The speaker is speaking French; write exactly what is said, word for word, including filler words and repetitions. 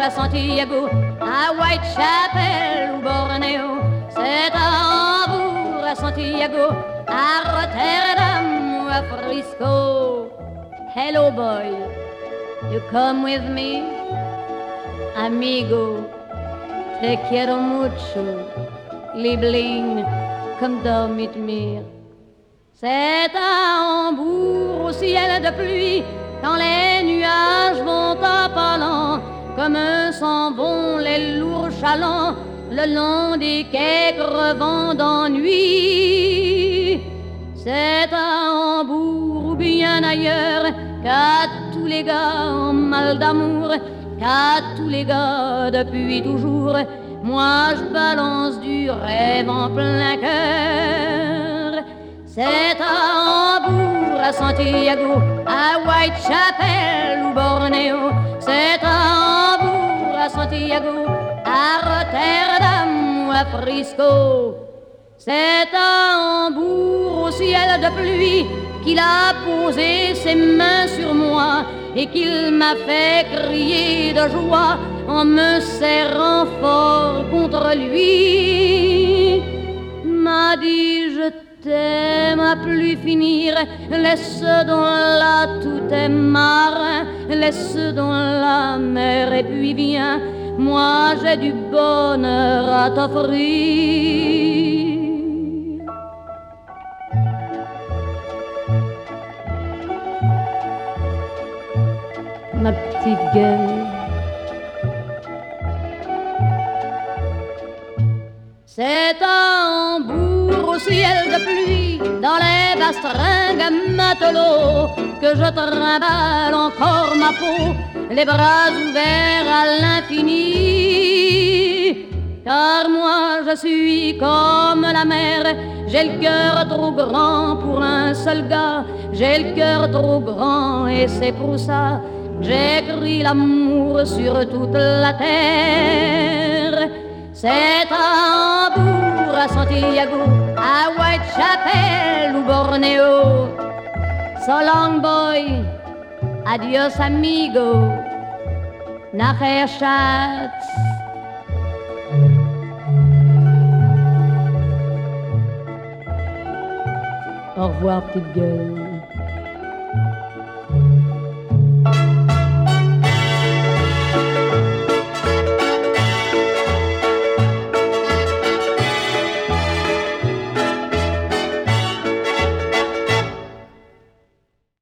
à Santiago, à Whitechapel ou Bornéo. C'est à Hambourg, à Santiago, à Rotterdam ou à Frisco. Hello boy, you come with me? Amigo, te quiero mucho. Liebling, come damit mir. C'est à Hambourg au ciel de pluie, quand les nuages vont à pas lents, comme s'en vont les lourds chalands le long des quais crevant d'ennui. C'est à Hambourg ou bien ailleurs qu'à tous les gars en mal d'amour, qu'à tous les gars depuis toujours, moi je balance du rêve en plein cœur. C'est à Hambourg, à Santiago, à Whitechapel ou Bornéo. C'est à Hambourg, à Santiago, à Rotterdam ou à Frisco. C'est à Hambourg, au ciel de pluie, qu'il a posé ses mains sur moi et qu'il m'a fait crier de joie en me serrant fort contre lui. M'a dit je t'aime à plus finir, laisse donc là tout est marin, laisse donc la mer et puis viens, moi j'ai du bonheur à t'offrir. Ma petite gueule, c'est à Hambourg au ciel de pluie, dans les bastringues matelots, que je trimballe encore ma peau, les bras ouverts à l'infini. Car moi je suis comme la mer, j'ai le cœur trop grand pour un seul gars, j'ai le cœur trop grand et c'est pour ça j'écris l'amour sur toute la terre. C'est à Hambourg, à Santiago, à Whitechapel ou Bornéo. So long boy, adios amigo, nachher Schatz. Au revoir petite gueule.